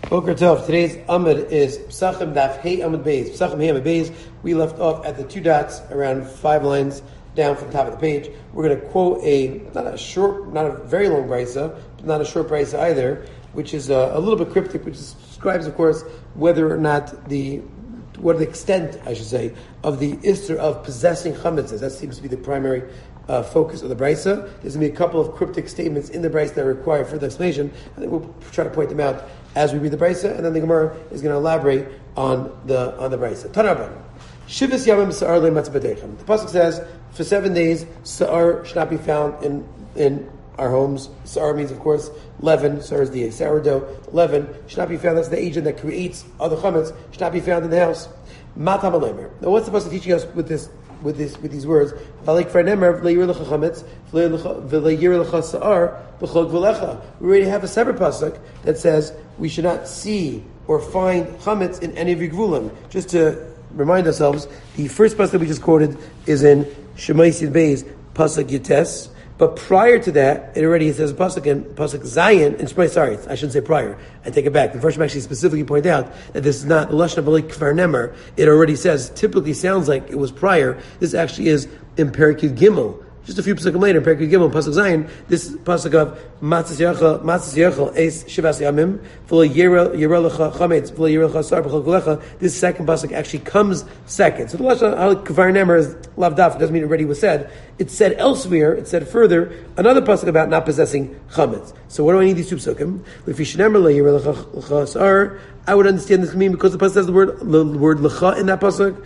Boker Tov. Today's Amud is Psachim Daf Hey Amud Beis. Psachim Hey Amud Beis. We left off at the 2 dots around 5 lines down from the top of the page. We're going to quote not a very long brisa, but not a short brisa either, which is a little bit cryptic, which describes, of course, whether or not what the extent, I should say, of the isser of possessing chametz is. That seems to be the primary focus of the brisa. There's going to be a couple of cryptic statements in the brisa that require further explanation. I think we'll try to point them out as we read the brisa, and then the Gemara is going to elaborate on the brisa. Tanarban. Shivas yamim sa'ar le'matz b'teichem. The pasuk says, for 7 days, sa'ar should not be found in our homes. Sa'ar means, of course, leaven. Sa'ar is the sourdough. Leaven should not be found. That's the agent that creates other chametz. Should not be found in the house. Matam alemer. Now, what's the pasuk teaching us with these words? We already have a separate pasuk that says we should not see or find chametz in any of your gvulim. Just to remind ourselves, the first pasuk that we just quoted is in Shemais Yud Beis, pasuk Yates. But prior to that, it already says pasuk Zayin, and sorry, I shouldn't say prior. I take it back. The verse actually specifically point out that this is not the lashon of kvar nemer. It already says, typically sounds like it was prior. This actually is in Perek Yud Gimel. Just a few pasuk later, in Perek Yud Gimel, pasuk Zayin, this pasuk of matzas yachal eis shivas yamim v'lo yireh lecha chametz v'lo yireh lecha sar b'chol kulecha. This second pasuk actually comes second. So the lashon of kvar nemer is lavdaf. It doesn't mean it already was said. It's said elsewhere. It said further another pasuk about not possessing chametz. So what do I need these two pasukim? I would understand this to mean because the pasuk says the word lecha in that pasuk.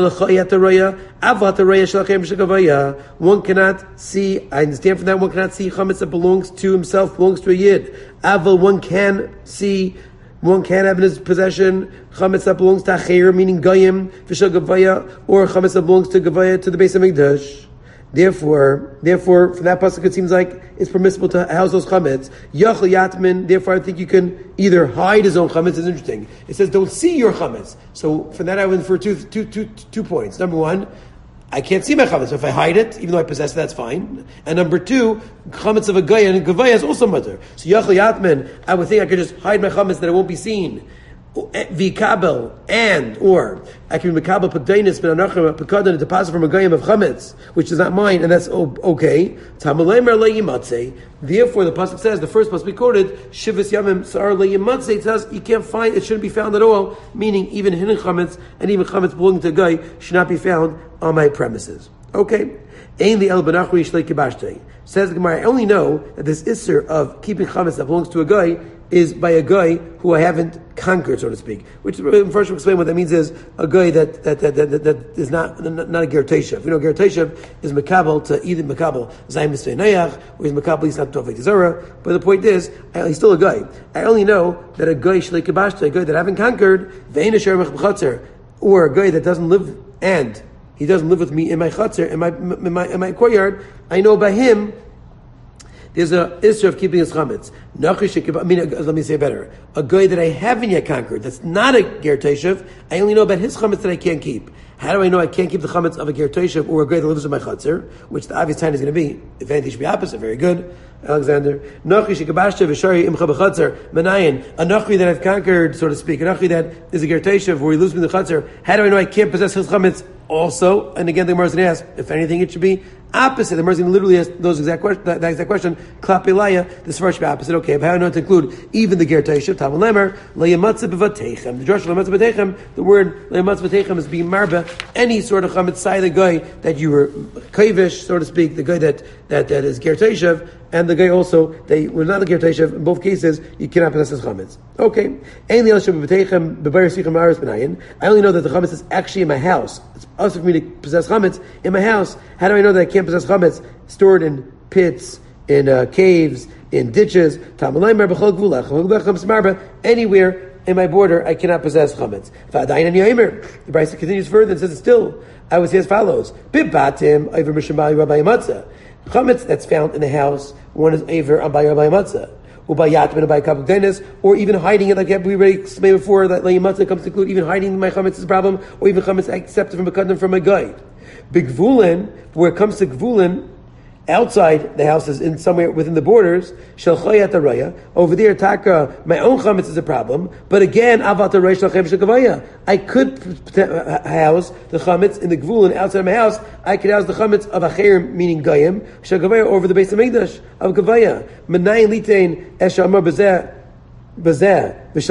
One cannot see. I understand from that one cannot see chametz that belongs to himself, belongs to a yid. Aval, one can see. One can have in his possession chametz that belongs to acher, meaning goyim, v'shel gavaya, or chametz that belongs to gavaya, to the Beis Hamikdash. Therefore, from that pasuk, it seems like it's permissible to house those chametz. Yachal yatmin. Therefore, I think you can either hide his own chametz. It's interesting. It says, "Don't see your chametz." So, from that, I would infer two points. Number one, I can't see my chametz. So if I hide it, even though I possess it, that's fine. And number two, chametz of a gaya and gavaya is also mutter. So yachal yatmin, I would think I could just hide my chametz that it won't be seen. V'kabel, or I can be mekabel pekdeinis ben anachim pekadon, a deposit from a goyim of chametz, which is not mine, and that's okay. Tamaleimer leyimatzei. Therefore, the pasuk says, the first pasuk we quoted, shivas yamim sa'ar leyimatzei. It says you can't find, it shouldn't be found at all. Meaning, even hidden chametz and even chametz belonging to a guy should not be found on my premises. Okay. Ein li el benachri shlei kibashtei. Says the Gemara, I only know that this isser of keeping chametz that belongs to a guy is by a guy who I haven't conquered, so to speak. Which first we'll explain what that means is a guy that is not a ger teshav. You know, ger teshav is mekabel to either mekabel zayin mitzvei neyach, or he's mekabel he's not tovei tizara. But the point is, he's still a guy. I only know that a guy shlei kibashta, a guy that I haven't conquered, ve'ein asher mech b'chatzer, or a guy that doesn't live and he doesn't live with me in my chatzer, in my courtyard. I know by him there's a issue of keeping his chametz. Let me say it better. A guy that I haven't yet conquered, that's not a ger teshav, I only know about his chametz that I can't keep. How do I know I can't keep the chametz of a ger teshav or a guy that lives in my chatzir? Which the obvious time is going to be, if anything should be opposite, very good. Alexander. A nachri that I've conquered, so to speak. A nachri that is a ger teshav where he lives in the chatzir. How do I know I can't possess his chametz also? And again, the Gemara is going to ask, if anything, it should be opposite. The Gemara is going to literally ask that exact question. Klap Elaya, this verse should be opposite. Okay, but how do I know to include even the ger teshav? Tavel lemer le'yamatze b'vateichem. The drush le'yamatze b'vateichem. The word le'yamatze b'vateichem is being marba any sort of chametz side the guy that you were kavish, so to speak, the guy that is ger teshav, and the guy also they were not a ger teshav. In both cases, you cannot possess his chametz. Okay. I only know that the chametz is actually in my house. It's also for me to possess chametz in my house. How do I know that I can't possess chametz stored in pits, in caves, in ditches? Anywhere in my border, I cannot possess chametz. The Brisa continues further and says, still, I would say as follows: chametz that's found in the house, one is over on Bayer Rabbi Matzah. Or even hiding it, like we already explained before, that Layimatzah comes to include even hiding my chametz is a problem, or even chametz accepted from a kaddim from a guide. Big gvulin, where it comes to gvulin, outside the house is in somewhere within the borders, shel chayat araya. Over there, taka, my own chametz is a problem. But again, avat araya shel chayv shel gavaya. I could house the chametz in the gvul and outside of my house. I could house the chametz of acherim, meaning gayim, shel gavaya over the base of Mikdash of gavaya. Menayin litein eshamar bezeh. How do I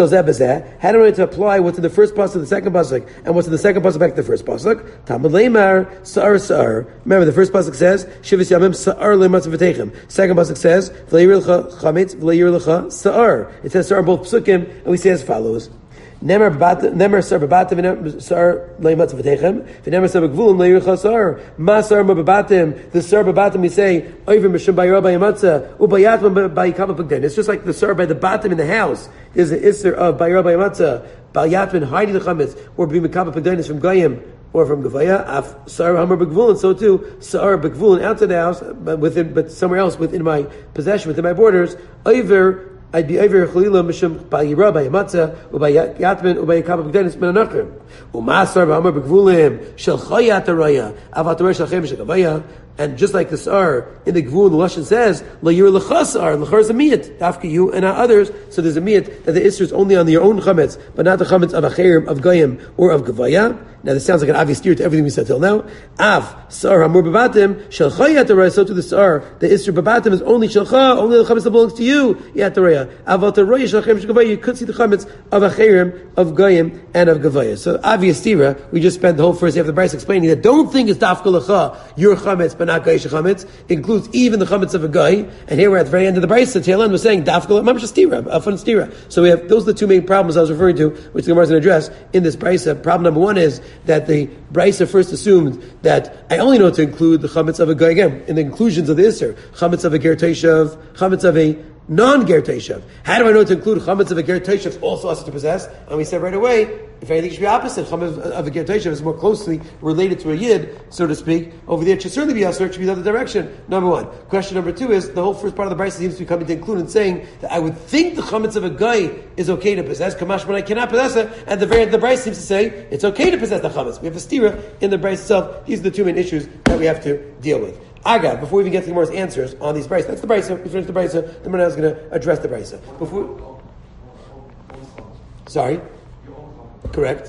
know to apply what's in the first pasuk to the second pasuk, and what's in the second pasuk back to the first pasuk? Talmud leimar sa'ar sa'ar. Remember, the first pasuk says shivas yamim sa'ar lematzav v'teichem. Second pasuk says v'leir lecha chametz v'leir lecha sa'ar. It says sa'ar both pasukim, and we say as follows. Nemer sar babatim sar leimatzav v'teichem. V'nemer sar b'gvulim leir lecha sa'ar. Ma sar babatim. The sar babatim we say oivim b'shem b'yirah b'yamatza u'bayatman b'yikama b'gden. It's just like the sar by the batim in the house is the isser of b'yirah b'yamatza b'yatman hiding the chametz or b'yikama b'gden is from goyim or from gavaya. Af sar hamar b'gvul, and so too sar b'gvul and outside the house, but somewhere else within my possession, within my borders. Oiver. I'd be over Chalila Mishum Bayira Bayamatza Ubayatman Ubayakab B'Gdenis Menachrim Umasar B'Amar B'Gvulim Shel Chayat Araya Avat Araya Shel Chem Shekavaya. And just like the sar in the gvul, the lashon says LaYir L'Cha Sar. L'Cha is a miyat, Dafka you and not others. So there's a miyat that the isser is only on your own chametz, but not the chametz of acherim, of goyim, or of gavaya. Now this sounds like an obvious steer to everything we said till now. Av sar hamur babatim shel chayat araya. So to the sar, the isser babatim is only shelcha, only the chametz that belongs to you. Yat araya avat araya shel chem shekavaya. You could see the chametz of acherim, of goyim, and of gavaya. So obvious steer. We just spent the whole first half of the brayse explaining that don't think it's dafka lecha your chametz, but not gaish chametz. Includes even the chametz of a guy. And here we're at the very end of the brayse. The tail end was saying dafka mamash stira, a fun stira. So we have those are the two main problems I was referring to, which the Gemara is going to address in this brayse. Problem number one is that the Brisa first assumed that I only know to include the chametz of a guy again in the inclusions of the Isser, chametz of a ger teshav, chametz of a non-ger teshav. How do I know to include chametz of a ger teshav also us to possess? And we said right away, if anything should be opposite, chametz of a ger teshav is more closely related to a yid, so to speak. Over there, it should certainly be usher. It should be the other direction. Number one. Question number two is the whole first part of the Brisa seems to be coming to include and saying that I would think the chametz of a guy is okay to possess, kamash, but I cannot possess it. And the very end of the Brisa seems to say it's okay to possess the chametz. We have a stira in the Brisa itself. These are the two main issues that we have to deal with. Aga, before we even get to the Gemara's answers on these Brisa, that's the Brisa. We finished the Brisa. The Gemara is going to address the Brisa. Sorry? Correct.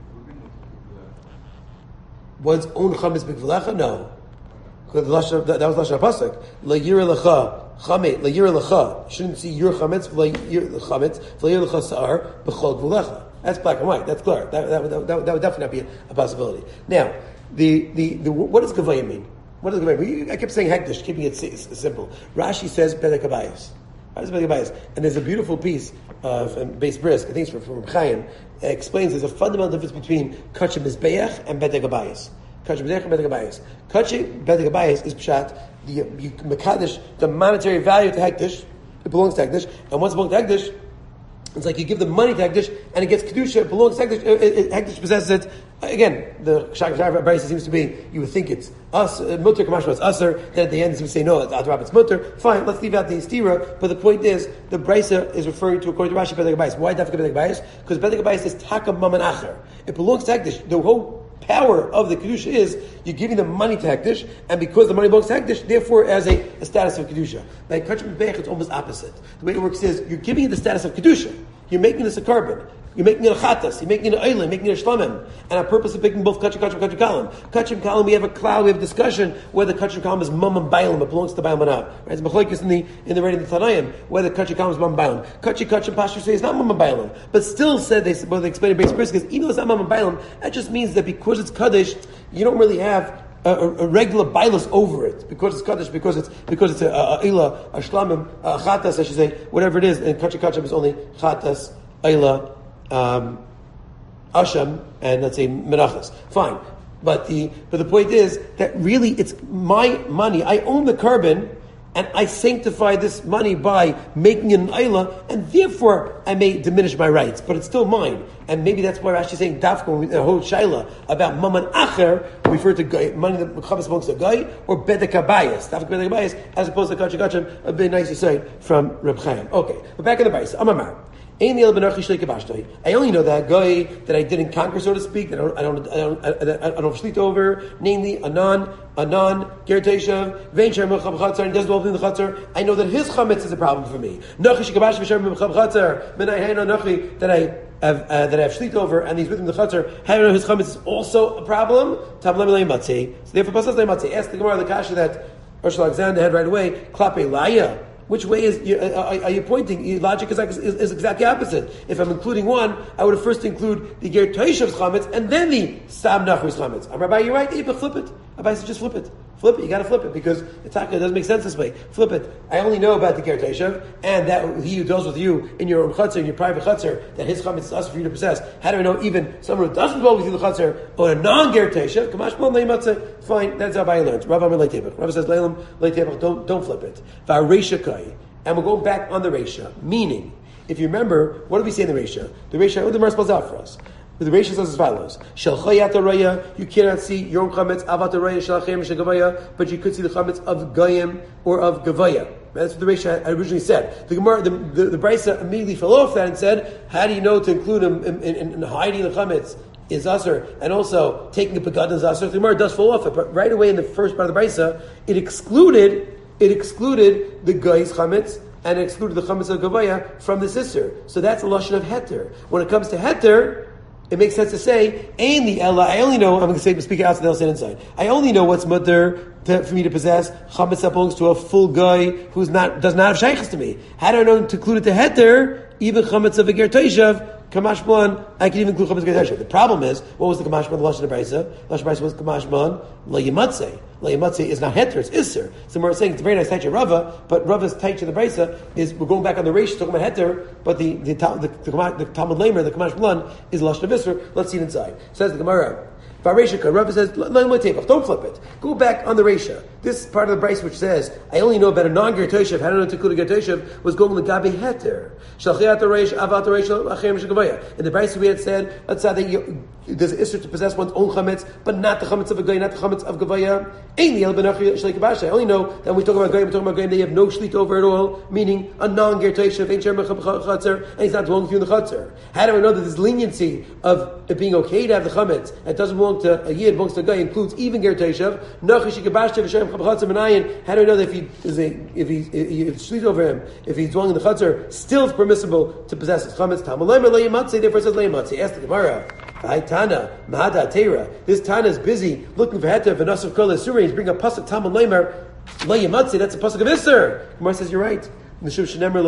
One's own chametz b'gvulecha? No. That was lashon pasuk. La yira lecha chametz. La yira lecha. Shouldn't see your chametz. La yira chametz. La yira lecha sa'ar b'chol gvulecha. That's black and white. That's clear. That would definitely not be a possibility. Now, the what does gavaya mean? What does gavaya mean? I kept saying hektish, keeping it simple. Rashi says bedek habayis. How does bedek habayis? And there's a beautiful piece of Beis Brisk, I think it's from Chaim, explains there's a fundamental difference between kachim mizbeach and bedek habayis. Kachim mizbeach and bedek habayis. Kachim bedek habayis is pshat the mekadesh, the monetary value to hektish. It belongs to hektish, and once it belongs to hektish, it's like you give the money to Hektish and it gets Kedusha, it belongs to Hektish, Hektish possesses it. Again, the Shach Brisa seems to be, you would think it's us, Mutter, Kamashma, it's Usser, then at the end we say, no, it's Adrab, it's Mutter. Fine, let's leave out the Stira, but the point is, the Brisa is referring to, according to Rashi, Bedek Habayis. Why Dafka Bedek Habayis? Because Bedek Habayis is Taka Maman Acher. It belongs to Hektish. The whole power of the Kedusha is you're giving the money to Hektish, and because the money belongs to Hektish, therefore as a status of Kedusha. Like Kachim Bech, it's almost opposite. The way it works is you're giving it the status of Kedusha. You're making this a carbon. You're making it a chatas. You're making it an oilim, making it a shlamim. And our purpose of making both kachim kalam. Kachim kalam, we have a cloud, we have a discussion whether kachim kalam is mum and bailam, it belongs to the bailam or not. Right? It's machlokes in the writing of the Tanayim, whether kachim kalam is mum and bailam. Kachim pastor say it's not mum and bailam. But still said, they explain it based because even though it's not mum and bailam, that just means that because it's kaddish, you don't really have a regular bailus over it because it's kaddish, because it's a ila, a shlamim, a chatas, I should say, whatever it is. And kachim is only chatas, ila, asham, and let's say menachas. Fine, but the point is that really it's my money. I own the carbon, and I sanctify this money by making it an ayla, and therefore I may diminish my rights, but it's still mine. And maybe that's why Rashi is saying dafka when we hold shaila about maman acher, we refer to guy, money that chavis belongs to a guy, or bedek habayis, dafka bedek habayis, as opposed to kachim, a very nice aside from Reb Chaim. Okay, but back in the Brisa, Amamar. I only know that guy that I didn't conquer, so to speak, that I don't shlita over, namely a non ger teshav, vein shem mechav chatzar, and doesn't dwell within the chatzar. I know that his chametz is a problem for me. Nachi shekabash v'shem mechav chatzar, menai hayna nachi that I have shlita over, and he's within the chatzar. How do I know his chametz is also a problem? Tablam lei matzei. So therefore, pasas lei matzei. Ask the Gemara the kasha that Rosh Alexander had right away. Klape laya. Which way are you pointing? Your logic is exactly opposite. If I'm including one, I would have first include the ger toishav's chametz and then the sam nachri's chametz. Rabbi, you're right. But flip it. Rabbi says just flip it. Flip it. You got to flip it because it doesn't make sense this way. Flip it. I only know about the ger toishav and that he who dwells with you in your own chutzner, in your private chutzner, that his chametz is us for you to possess. How do I know even someone who doesn't dwell with you in the chutzner or a non-ger toishav? Kamash bon leimatzeh. Fine. That's how Rabbi learns. Rabbi leitebach. Rabbi says leilam leitebach. Don't flip it. V'areishakai. And we're going back on the Reisha. Meaning, if you remember, what did we say in the Reisha? The Reisha, what did the Gemara spells out for us? The Reisha says as follows: Shalchayat Raya, you cannot see your own chametz avat Raya Shalchem Shagavaya, but you could see the chametz of Goyim or of Gavaya. That's what the Reisha originally said. The Gemara, the Brisa immediately fell off that and said, how do you know to include him in hiding the chametz is usher, and also taking a pegad is usher? The Gemara does fall off it, but right away in the first part of the Brisa, it excluded the guy's chametz and it excluded the chametz of gavaya from the sister. So that's a lashon of heter. When it comes to heter, it makes sense to say, "Ain the ella." I only know. I'm going to say, speak outside, they'll say inside. I only know what's mutter for me to possess chametz that belongs to a full guy does not have shaykhs to me. How do I know to include it to heter? Even chametz of a ger toishav, kamashman, I can even include chametz of ger toishav. The problem is, what was the kamashman? The lashon of brisa. The lashon of brisa was kamashman layimatzei. Layimatzei is not heter; it's isser. So we're saying it's a very nice taich of Rava, but Rava's taich of the brisa is we're going back on the reish talking about heter, but the Talmud Lamer, the kamashman, is lashon of isser. Let's see it inside. Says the Gemara. Rava says, don't flip it. Go back on the Reisha. This part of the Bryce which says, I only know about a non-ger toishav, how do I know to include a ger toishav, was going with Gabi Heter. Shalchiyat Reish, Avat Reish, Achem Shagavaya. In the Bryce we had said, let's say that there's an issue to possess one's own chametz, but not the chametz of a guy, not the chametz of Gavaya. I only know that when we talk about guy, we're talking about guy, they have no shlit over at all, meaning a non-ger toishav, and he's not dwelling with you in the chatzar. How do I know that this leniency of it being okay to have the chametz, it doesn't belong to a yid, belongs to a guy, includes even ger toishav. How do I know that if he's shlit over him, if he's dwelling in the chatzar, still it's permissible to possess his chametz? Therefore it says leimatze. Ask the Gemara. Tana, Mahada Teira. This Tana is busy looking for Heter v'Nasav Kol Esuri. He's bringing a pasuk Talmud Leimer Leimatze. That's a pasuk of Isser. Gemara says you're right. So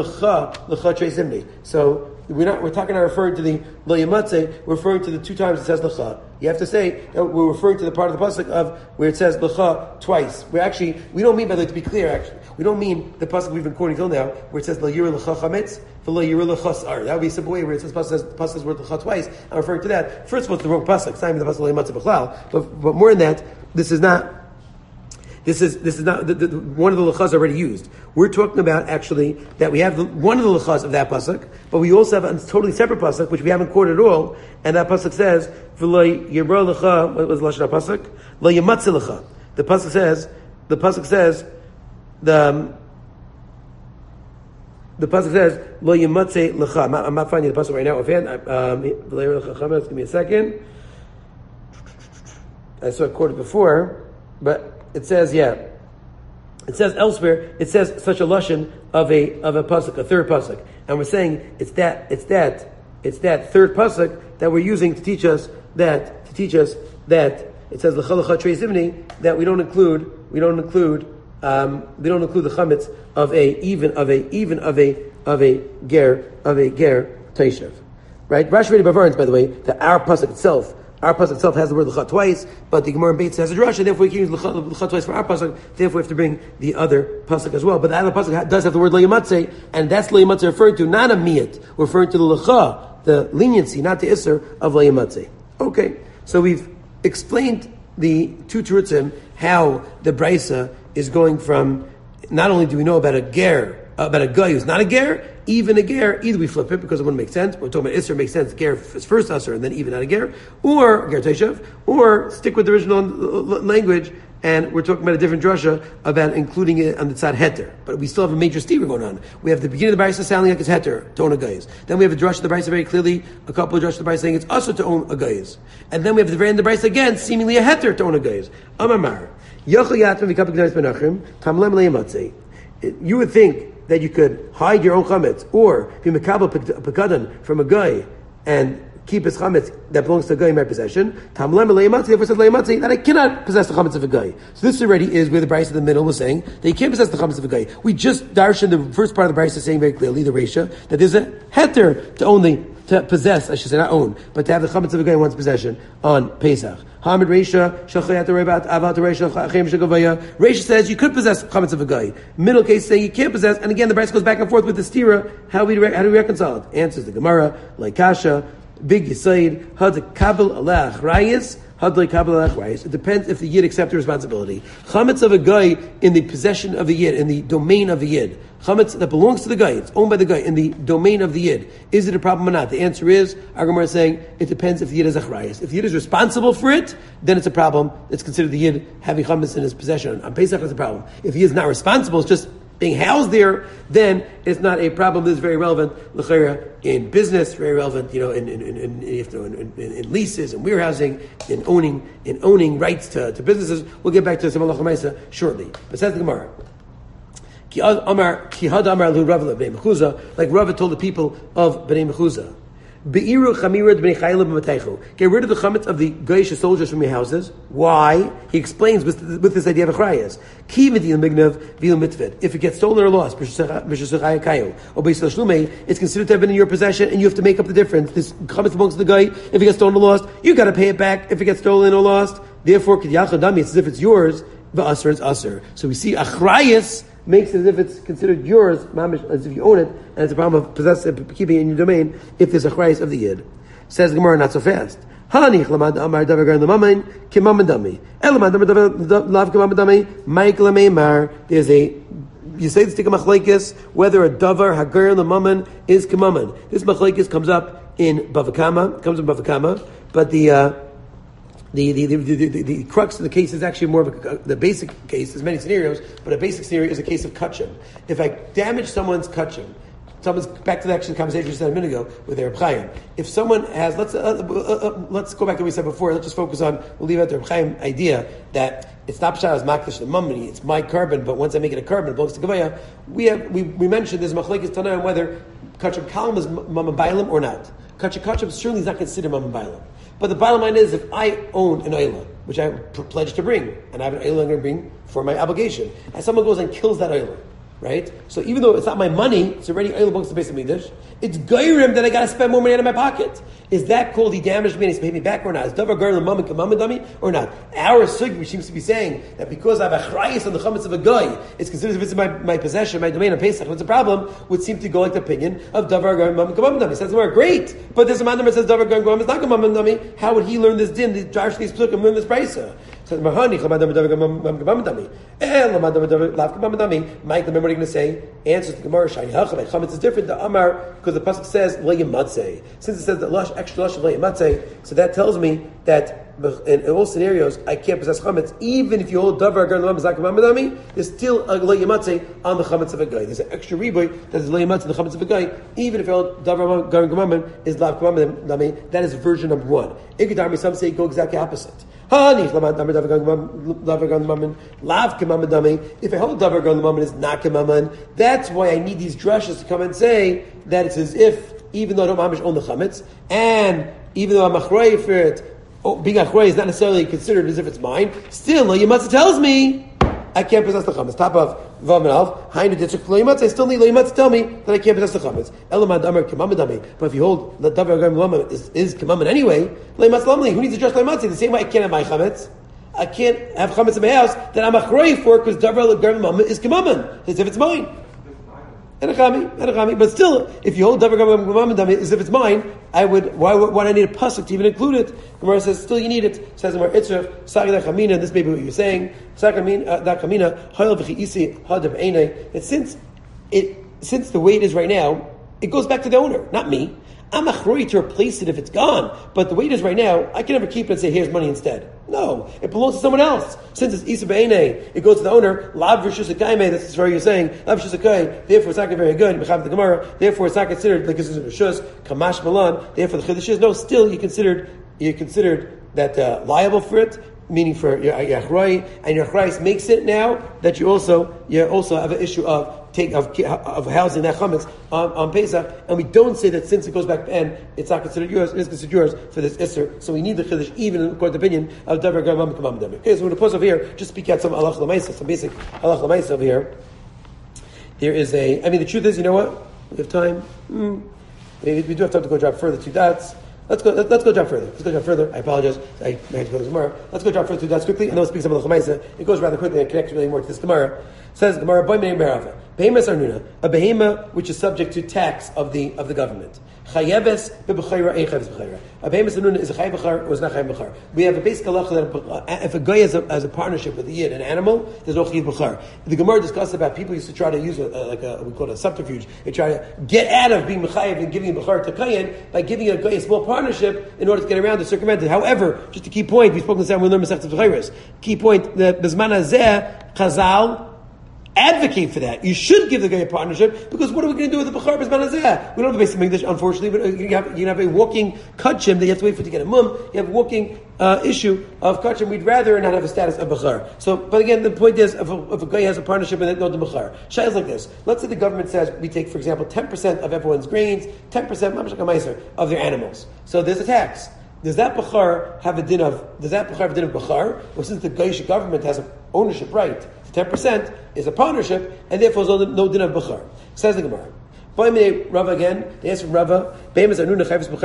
we're talking about referring to the Leimatze. We're referring to the two times it says Lecha. You have to say that we're referring to the part of the pasuk of where it says Lecha twice. We don't mean by that, to be clear. Actually, we don't mean the pasuk we've been quoting till now where it says La Yira Lecha Chametz. That would be a simple way where it says pasuk word lecha twice. I'm referring to that. First of all, it's the wrong pasuk. It's not even the pasuk leimatze b'chlal. But more than that, this is not one of the lechas already used. We're talking about actually that we have one of the lechas of that pasuk, but we also have a totally separate pasuk which we haven't quoted at all, and that pasuk says v'lo yira lecha. What was the lashon of pasuk? Lo yamatze lecha. The pasuk says the pasuk says lo yamatze lecha. I'm not finding the pasuk right now. Give me a second. I saw it quoted before, but it says it says elsewhere. It says such a lashon of a pasuk, a third pasuk, and we're saying it's that third pasuk that we're using to teach us that it says lecha lecha trei zimni, that we don't include the chametz of a ger teishav, right? Rashi Redi Bavarans, by the way, that our pasuk itself has the word lecha twice, but the Gemara in Beitz has a drasha. Therefore, we can use lecha twice for our pasuk. Therefore, we have to bring the other pasuk as well. But the other pasuk does have the word leimatze, and that's leimatze referring to not a miyat, referring to the lecha, the leniency, not the isser of leimatze. Okay, so we've explained the two terutzim how the brisa is going from. Not only do we know about a guy who's not a ger, even a ger, either we flip it because it wouldn't make sense. We're talking about Isser, makes sense. Ger is first Isser and then even not a ger, or ger teishav, or stick with the original language and we're talking about a different drasha about including it on the tzad heter. But we still have a major steer going on. We have the beginning of the Brisa sounding like it's heter to own a guy's. Then we have a drasha of the Brisa very clearly, a couple of drashas of the Brisa saying it's also to own a guy's. And then we have the very end of the Brisa again, seemingly a heter to own a guy's. Amar, you would think that you could hide your own chametz or be mekabel pekadan from a guy and keep his chametz that belongs to a guy in my possession. Therefore said leimatzi that I cannot possess the chametz of a guy. So this already is where the Brisa in the middle was saying that you can't possess the chametz of a guy. We just darshan the first part of the Brisa saying very clearly the Reisha that there's a heter to possess, I should say not own, but to have the chametz of a guy in one's possession on Pesach. Hamid Reisha Reisha says you could possess chametz of a guy. Middle case saying you can't possess, and again the Brisa goes back and forth with the stira. How do we reconcile it? Answers the Gemara like Kasha. Big Yisaid, had kabel alach rayis, had kabel alach rayis. It depends if the yid accepts the responsibility. Chametz of a guy in the possession of the yid, in the domain of the yid. Chametz that belongs to the guy, it's owned by the guy, in the domain of the yid. Is it a problem or not? The answer is, our Gemara is saying, it depends if the yid is achrayis. If the yid is responsible for it, then it's a problem. It's considered the yid having chametz in his possession. On Pesach, it's a problem. If he is not responsible, it's just being housed there, then it's not a problem. This is very relevant, l'chayra, in business, very relevant, in leases and warehousing, in owning rights to businesses. We'll get back to some halacha ma'isa shortly. But says the Gemara, like Rava told the people of Bnei Mechuzah, get rid of the chametz of the Goyish soldiers from your houses. Why? He explains with this idea of achrayas. If it gets stolen or lost, it's considered to have been in your possession, and you have to make up the difference. This chametz belongs to the guy. If it gets stolen or lost, you got to pay it back. If it gets stolen or lost, therefore, it's as if it's yours. V'aser, it's aser. So we see achrayas makes it as if it's considered yours, as if you own it, and it's a problem of possessing, keeping it in your domain, if there's a chrayis of the yid. Says the Gemara, not so fast. There's a, you say this to machlekes, whether a davar hagar in the mammon is kemammon. This machlekes comes up in Bava Kama, but the crux of the case is actually more of the basic case. There's many scenarios, but a basic scenario is a case of kachim. If I damage someone's kachim, back to the actual conversation we said a minute ago with Reb Chaim. If someone has, let's go back to what we said before. Let's just focus on, we'll leave out the Reb Chaim idea that it's not pshat as makdash the mummy, it's my carbon, but once I make it a carbon, it belongs to Gavaya. We mentioned there's machlekes Tana on whether kachim kalam is mamam bailam or not. Kachim certainly is not considered mamam bailam. But the bottom line is, if I own an oila, which I pledge to bring, and I have an oila I'm going to bring for my obligation, and someone goes and kills that oila, right? So even though it's not my money, it's already oil belongs to the base of Mikdash, it's gairim that I got to spend more money out of my pocket. Is that called he damaged me and he's paid me back or not? Is davar gairim l'mam and kamam dummy or not? Our sugi seems to be saying that because I have a chrayis on the chametz of a guy, it's considered if it's my possession, my domain on Pesach. What's the problem? Would seem to go like the opinion of davar gairim l'mam and kamam dummy. Says more great, but there's a man that says davar gairim l'mam is not kamam dummy. How would he learn this din? The Darsh these psukim learn this brisa. Says Mahani chamad davar gairim l'mam kamam dummy. Lamad davar lav kamam dummy. Mike, remember what are you going to say? Answers the Gemara, Shai Hachamay. Chametz is different. The Amar, because the pasuk says lo yematzei. Since it says the extra lush of lo yematzei, so that tells me that in all scenarios I can't possess chametz, even if you hold davar gar l'mam zakim amadami. There's still a lo yematzei on the chametz of a guy. There's an extra riboy that is lo yematzei on the chametz of a guy, even if you hold davar gar l'mam is lav amadami. That is version number one. Ikkedarmi, some say go exactly opposite. If I hold davar gar l'mam is not kemaman, that's why I need these drushes to come and say that it's as if, even though I don't mamish own the chametz, and even though I'm achrei for it, being achrei is not necessarily considered as if it's mine, still, lo yematzeh tells me I can't possess the chametz. Top of Vav and Alf, Hainu Ditzuk lo yematzeh, I still need lo yematzeh to tell me that I can't possess the chametz. Elamad Amar Kemamadami, but if you hold the davar gar l'mam is kemaman anyway, lo yematzeh lamli, who needs to dress lo yematzeh? The same way I can't have my chametz. I can't have chametz in my house that I'm achrei for because davar gar l'mam is kemaman, as if it's mine. But still, if you hold davar gar l'mam as if it's mine, I would. Why would I need a pasuk to even include it? Gemara says still you need it. It says in Mar Itzraf, Sagi da Chamina. This may be what you're saying. Sagi da Chamina. Hayel v'chi isi hadav einay. That since the way it is right now, it goes back to the owner, not me. I'm achroi to replace it if it's gone. But the way it is right now, I can never keep it and say, here's money instead. No, it belongs to someone else. Since it's Isa B'Einei, it goes to the owner. Lav Rishus Akaime, that's as far as you're saying. Lav Rishus Akai, therefore it's not very good. Mechav the Gemara, therefore it's not considered like this is Rishus. Kamash Malan, therefore the Chiddush is no. Still, you considered that liable for it, meaning for your achroi, and your achroi makes it now that you also have an issue of housing that chametz on Pesach, and we don't say that since it goes back and it's not considered yours, it is considered yours for this Isser. So we need the chiddush even according to the opinion of Davar Gamam Kamam Davar. Okay, so we're going to pause over here, just speak out some halach l'maisa, some basic halach l'maisa over here. There is the truth is, you know what? We have time. Maybe we do have time to go drop further 2 dots. Let's go drop further. I apologize. I had to go to the Gemara. Let's go drop further 2 dots quickly, and then we'll speak some of the Chamaisa. It goes rather quickly and connects really more to this Gemara. Says Gemara, Behemas Arnuna, a behema which is subject to tax of the government. Chayeves b'b'chayra, ein chayeves b'chayra. A behemas Arnuna is a chayev b'char or is not chayev b'char. We have a basic halacha that if a guy has a partnership with a yid, an animal, there's no chayev b'char. The Gemara discussed about people used to try to use we call it a subterfuge. They try to get out of being mechayev and giving a b'char to kayin by giving a guy a small partnership in order to get around to circumvent it. However, just a key point, we spoke this time when we learned Masechtas B'chayros. Key point, the B'zman Hazeh, Chazal advocate for that. You should give the guy a partnership, because what are we going to do with the Bechar B'zman Hazeh? We don't have the basic English, unfortunately, but you can have a walking kachim that you have to wait for it to get a mum. You have a walking issue of kachim. We'd rather not have a status of Bechar. So, but again, the point is, if a guy has a partnership and no the Bechar, Shai is like this. Let's say the government says we take, for example, 10% of everyone's grains, 10% of their animals. So there's a tax. Does that Bechar have a din of Bechar? Or since the Goyish government has an ownership right, 10% is a partnership, and therefore there's no din of Bechar. Says the Gemara. Rava again, they ask from Rava, what's the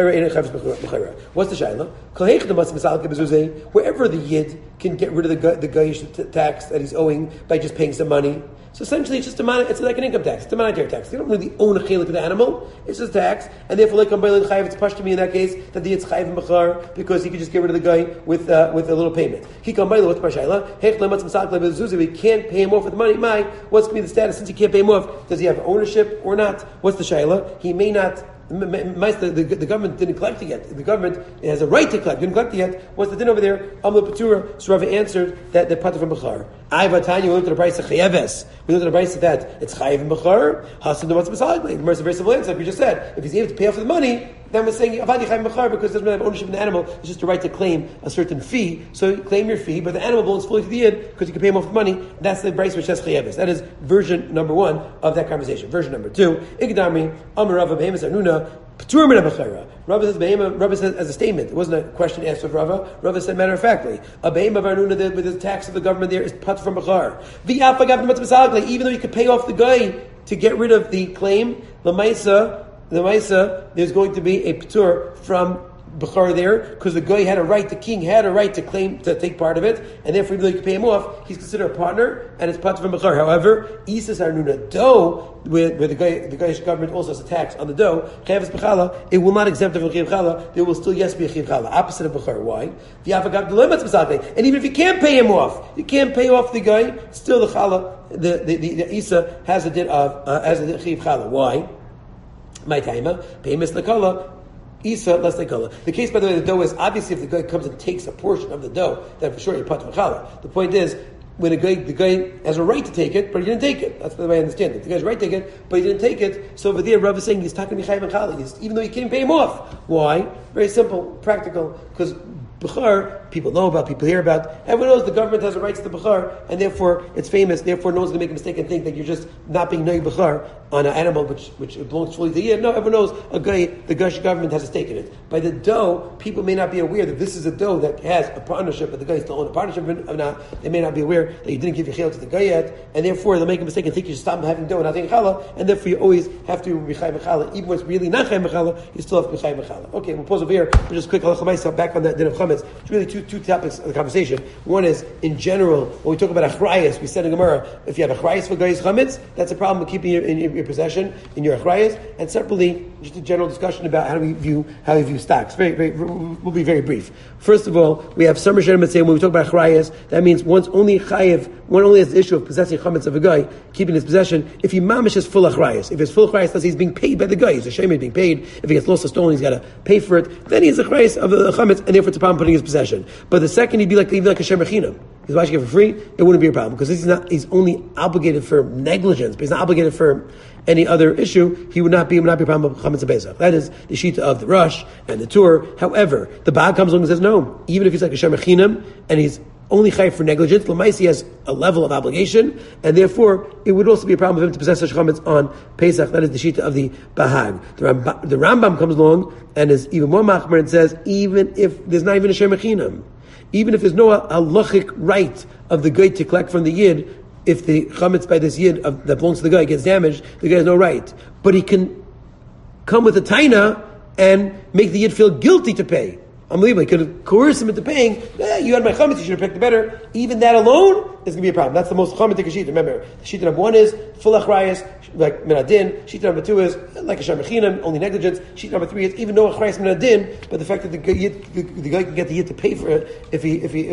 shayla? Wherever the yid can get rid of the Goyish tax that he's owing by just paying some money. So essentially, it's just it's like an income tax. It's a monetary tax. They don't really own a chelik of the animal. It's just a tax, and therefore, like it's pushed to me in that case that the yid's chayiv in bechar because he could just get rid of the guy with a little payment. What's parshayla? We can't pay him off with money. What's going to be the status since he can't pay him off? Does he have ownership or not? What's the shayla? He may not. The government didn't collect it yet. The government has a right to collect. Didn't collect it yet. What's the din over there? Amla Patura. So Rava answered that they're part from Bechar. Tanya, we looked at the price of Chayeves. We looked at the price of that. It's Chayev and Bechar. Hasan the what's beside me. The mercy very simple answer, like we just said. If he's able to pay off the money, then we're saying Avadi Chayev and Bechar because it doesn't have ownership in the animal. It's just a right to claim a certain fee. So you claim your fee, but the animal belongs fully to the yid because you can pay him off the money. That's the price which says Chayeves. That is version number 1 of that conversation. Version number 2. Igdamri Amar Rava Behemas Arnuna. Rava says as a statement. It wasn't a question asked of Rava. Rava said matter of factly, a behema varnuna with the tax of the government there is pat from bechar. Even though you could pay off the guy to get rid of the claim, the maisa, there's going to be a patur from Bechar there, because the guy had a right, the king had a right to claim, to take part of it, and therefore even though you can pay him off, he's considered a partner, and it's part from Bechar. However, Isas Arnuna dough, where the Goyish government also has a tax on the dough, Chayav B'chala, it will not exempt it from Chayav B'chala, there will still yes be a Chayav B'chala, opposite of Bechar. Why? And even if you can't pay him off, you can't pay off the guy, still the Chala, the Isa has a din of, has a Chayav B'chala. Why? My taima, pay Mislakala, Isa, less than kala. The case, by the way, the dough is obviously if the guy comes and takes a portion of the dough, then for sure you're pat v'chala. The point is, when the guy has a right to take it, but he didn't take it. That's the way I understand it. The guy has a right to take it, but he didn't take it. So over there, Rav is saying he's talking Michayim and Chala, even though he can't pay him off. Why? Very simple, practical, because Bechar, people know about, people hear about. Everyone knows the government has a right to the Bechar, and therefore it's famous. Therefore, no one's going to make a mistake and think that you're just not being Noy Bechar on an animal which belongs fully to the Yid. No, everyone knows the Gush government has a stake in it. By the dough, people may not be aware that this is a dough that has a partnership, but the guy still owns a partnership of not. They may not be aware that you didn't give your chayil to the guy yet, and therefore they'll make a mistake and think you should stop having dough and not taking challah, and therefore you always have to be chayim challah, even when it's really not chayim challah, you still have to be chayim challah. Okay, we'll pause over here. We'll just quick halacha ma'aseh back on that din of chametz. It's really two two topics of the conversation. One is, in general, when we talk about achrayas, we said in Gemara, if you have achrayas for guy's chametz, that's a problem with keeping it in your possession, in your achrayas. And separately, just a general discussion about how we view stocks. We'll be very brief. First of all, we have some Rishonim saying when we talk about achrayas, that means one only has the issue of possessing chametz of a guy, keeping his possession, if he mamish is full achrayas. If it's full achrayas, he's being paid by the guy. He's a shame he's being paid. If he gets lost or stolen, he's got to pay for it. Then he's achrayas of the chametz, and therefore it's a problem putting his possession. But the second, he'd be like a shem rechinam. He's washing it for free. It wouldn't be a problem because he's only obligated for negligence, but he's not obligated for any other issue. He would not be a problem of chametz Pesach. That is the shita of the Rush and the Tur. However, the Baal comes along and says no. Even if he's like a shem rechinam and he's only chayiv for negligence, Lamaisi has a level of obligation, and therefore it would also be a problem for him to possess such chametz on Pesach. That is the shita of the Bahag. The Rambam comes along and is even more machmer and says even if there's not even a shem rechinam, even if there's no halachic right of the guy to collect from the yid, if the chametz by this yid that belongs to the guy gets damaged, the guy has no right. But he can come with a taina and make the yid feel guilty to pay. Unbelievable. He could coerce him into paying. You had my chametz, you should have picked the better. Even that alone is going to be a problem. That's the most chametz shita. Remember, the shita number one is full achrayas, like minadin. Shita number two is like a shem rechinam, only negligence. Shita number three is even no achrayas minadin, but the fact that the guy can get the yid to pay for it if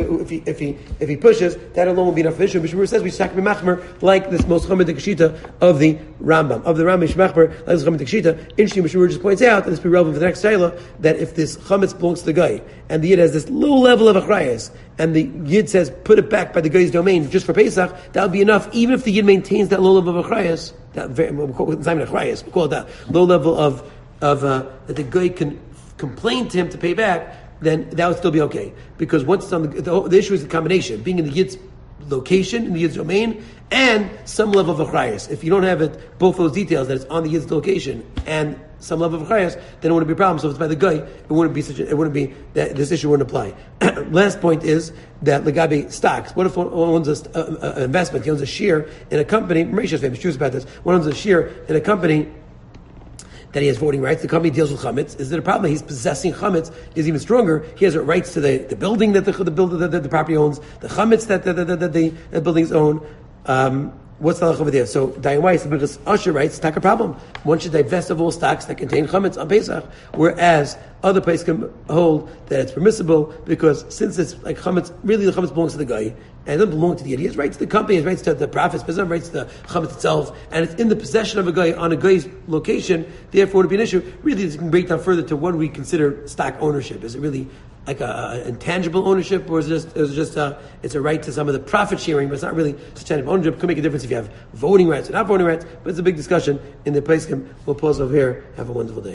he pushes, that alone will be enough of an issue. Mishmur says we should be machmer like this most chametz shita of the Rambam. Of the Rambam machmer like this chametz shita. Interesting, Mishmur just points out, and this will be relevant for the next shayla, that if this chametz belongs to the guy and the yid has this low level of achrayas, and the yid says put it back by the guy's domain just for Pesach, that would be enough. Even if the yid maintains that low level of achrayas, it's not even achrayas, we call it that low level of that the guy can complain to him to pay back, then that would still be okay. Because once it's on the issue is the combination, being in the yid's location, in the yid's domain, and some level of achrayas. If you don't have it, both those details, that it's on the yid's location and some level of achrayas, then it wouldn't be a problem. So if it's by the guy, this issue wouldn't apply. Last point is that legabe stocks. What if one owns an investment? He owns a share in a company. Mauritius famous truth about this. One owns a share in a company that he has voting rights. The company deals with chametz. Is it a problem that he's possessing chametz? Is even stronger. He has rights to the building that the property owns, the chametz that the buildings own. What's the halacha over there? So Dayan Weiss, because Usher writes, it's not a problem. One should divest of all stocks that contain chametz on Pesach, whereas other places can hold that it's permissible because since it's like chametz, really the chametz belongs to the guy and it doesn't belong to the yid. He has rights to the company, he has rights to the profits, but he has rights to the chametz itself, and it's in the possession of a guy on a guy's location. Therefore, it would be an issue. Really, this can break down further to what we consider stock ownership. Is it really like a intangible ownership, or is it just it's a right to some of the profit sharing, but it's not really such kind of ownership? It could make a difference if you have voting rights or not voting rights, but it's a big discussion in the place. We'll pause over here. Have a wonderful day.